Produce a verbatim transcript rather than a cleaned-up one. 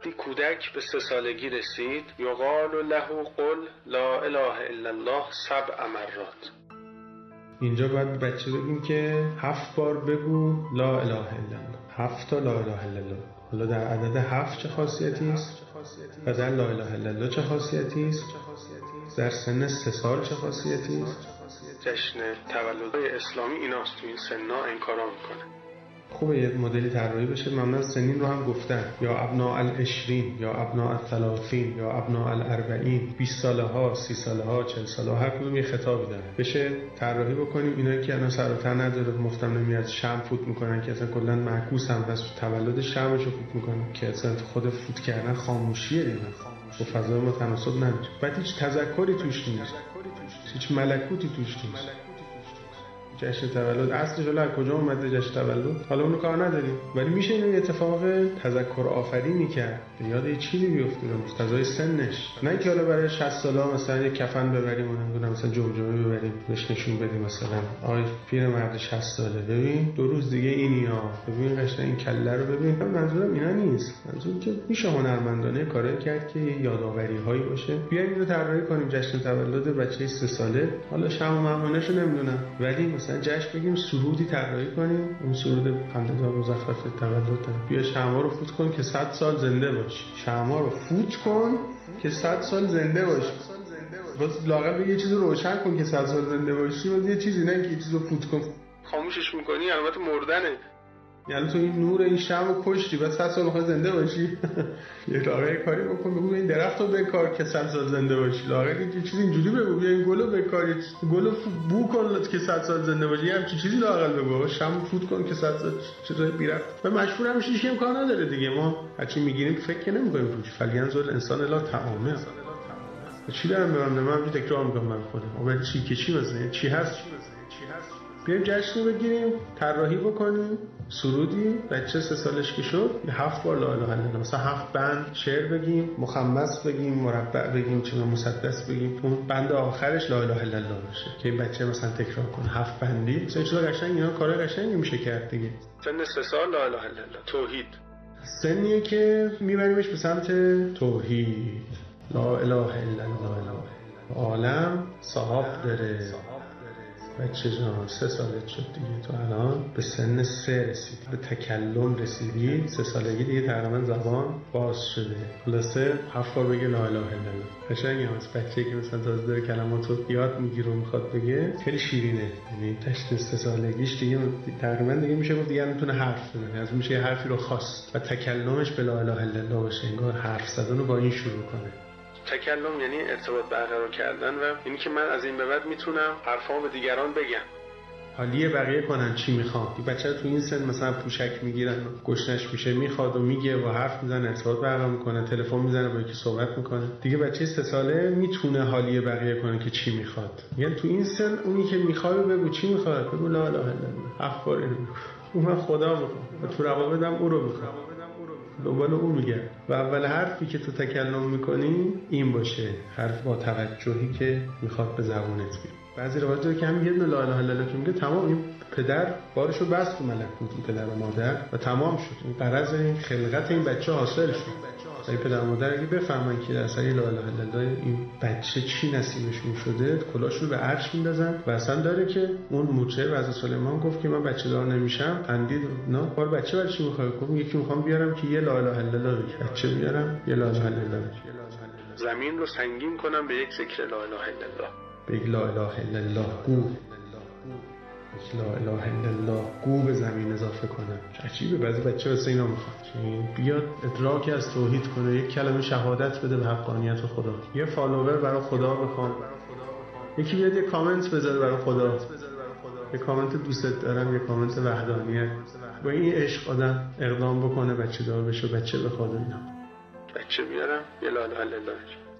وقتی کودک به سه سالگی رسید یقال له قل لا اله الا الله سبع مرات. اینجا باید بچه بگیم که هفت بار بگو لا اله الا الله، هفت تا لا اله الا الله. حالا در عدد هفت چه خاصیتی است و در لا اله الا الله چه خاصیتی است؟ در سن سه سال چه خاصیتی است؟ جشن تولد اسلامی ایناست، تو این سنا انکارا میکنه. خوبه یه مدلی طراحی بشه. ممنون سنین رو هم گفتن، یا ابناء العشرین یا ابناء الثلاثین یا ابناء الاربعین، بیست ساله ها، سی ساله ها، چهل ساله ها، هر کدوم یه خطابی داره. بشه طراحی بکنیم. اینایی که الان سر و ته نداره، مفتم نمیاد، شمع فوت میکنن که اصلا کلا معکوس هم بس تولد شمعشو فوت میکنن که اصلا خود فوت کردن خاموشیه دیگه، با فضای ما تناسب نداره. بعد هیچ تذکری توش نیست، هیچ ملکوتی توش نیست. جشن تولد اصلش حالا از کجا اومده جشن تولد حالا اونو کار نداریم، ولی میشه اینو اتفاق تذکر آفرینی کرد، به یاد یه چیزی بیفته به مقتضای سنش. نه که حالا برای شصت ساله مثلا یه کفن ببریم و نمیدونم مثلا جمجمه ببریم بهش نشون بدیم مثلا آی پیر مرد شصت ساله ببین دو روز دیگه اینیا، ببین قشنگ این کله رو ببین. منظورم اینا نیست، منظورم که میشه هنرمندانه کاری کرد که یادآوری هایی باشه. بیایم اینو طراحی کنیم جشن تولد بچه سه ساله، حالا شام و مهمونیشو نمیدونم، ولی مثلا جشن بگیم سرودی طراحی کنیم، اون سرود حمدالله مزخرف تولد. بیا شمع رو فوت کن که صد سال زنده باشی، شمع رو فوت کن که صد سال زنده باشی. باز لااقل یه چیزی رو روشن کن که صد سال زنده باشی، باز یه چیزی نه که یه چیزی رو فوت کن خاموشش میکنی البته مردنه. یعنی تو این نور این شمع رو کشتی بعد صد سال میخوای زنده باشی. یه لاغر کاری بکن، بگو این درخت رو بکار که صد سال زنده باشی. لاغر یه چیز اینجوری بگو، بیا این گل رو بکار، گل رو بو کن که صد سال زنده باشی. یه همچین چیزی لاغر بگو، شمع فوت کن که صد سال چیزای بی‌ربط. و مشهور هم هیچ امکان نداره دیگه. ما هرچی میگیریم فکر نمی‌کنیم روش. فلینظر الانسان لا طعامه. چی دارم میگم؟ من تکرار میکنم من خودم. اول چی که چی مثلا چی هست؟ بیایم جشن بگیریم، طراحی بکنیم، سرودی بچه سه سالش که شد هفت بار لا اله الا الله، مثلا هفت بند شعر بگیم، مخمس بگیم، مربع بگیم، چه مسدس بگیم، اون بند آخرش لا اله الا الله باشه که این بچه مثلا تکرار کنه هفت بندی. مثلا چیزا قشنگ، اینا کارا قشنگی میشه کرد دیگه. سن سه سال لا اله الا الله توحید سنیه که میبریمش به سمت توحید. لا اله الا الله. عالم صاحب داره. بچه جان سه سالت شد دیگه، تو الان به سن سه رسیدی، به تکلم رسیدی، سه سالگی دیگه تقریبا زبان باز شده. خلاصه هفت بار بگه لا اله الا الله. قشنگه واسه بچه‌ای که مثلا تازه داره کلماتو یاد میگیره و میخواد بگه، خیلی شیرینه. یعنی تشت سه سالگیش دیگه تقریبا دیگه میشه گفت دیگه میتونه حرف بزنه، از میشه یه حرفی رو خواست و تکلمش به لا اله الا الله باشه، انگار حرف زدن رو با این شروع کنه. تکلم یعنی ارتباط برقرار کردن و اینی که من از این به بعد میتونم حرفامو به دیگران بگم. حالیه بقیه کنن چی میخوان. بچه تو این سن مثلا پوشک میگیرن، گشنش میشه، میخواد و میگه و حرف میزنه، ارتباط برقرار میکنه، تلفن میزنه با یکی صحبت میکنه. دیگه بچه سه ساله میتونه حالیه بقیه کنه که چی میخواد. یعنی تو این سن اونی که میخواد بگو چی میخواد، بگو لا اله الا الله. افکار اینو اون من خدا میخوام، تو روابطم او رو میخوام، دنبال اون میگه. و اول حرفی که تو تکلم میکنی این باشه، حرف با توجهی که میخواد به زبونت بیاد. بعضی روایت داره که همین یه دونه لا اله الا الله که میگه تمام، این پدر بارشو بست تو ملکوت، این پدر و مادر، و تمام شد. این غرض این خلقت این بچه حاصل شد. این پدر و مادر اگه بفهمن که اصلا لا اله الا الله این بچه چی نصیبشون شده، کلاشون به عرش میندازن. و اصلا داره که اون موچه و از سلیمان گفت که من بچه دار نمیشم، اندید نه بار بچه برای چی میخواد؟ گفت یکی میخوام بیارم که یه لا اله الا الله بگه. بچه بیارم یه لا اله الا الله، زمین رو سنگین کنم به یک ذکر لا اله الا الله. بگ لا اله الا الله گو، لا اله الا الله گو به زمین اضافه کنه. عجیبه بعضی بچه واسه اینا میخواد بیاد ادراک از توحید کنه، یک کلمه شهادت بده به حقانیت خدا، یه فالوور برای خدا بخوام، یکی بیاد یه کامنت بذاره برای خدا، یه کامنت دوست دارم، یه کامنت وحدانیت. با این عشق آدم اقدام بکنه بچه دار بشه، بچه بخواد. اینا بچه بیارم یه لا اله الا الله.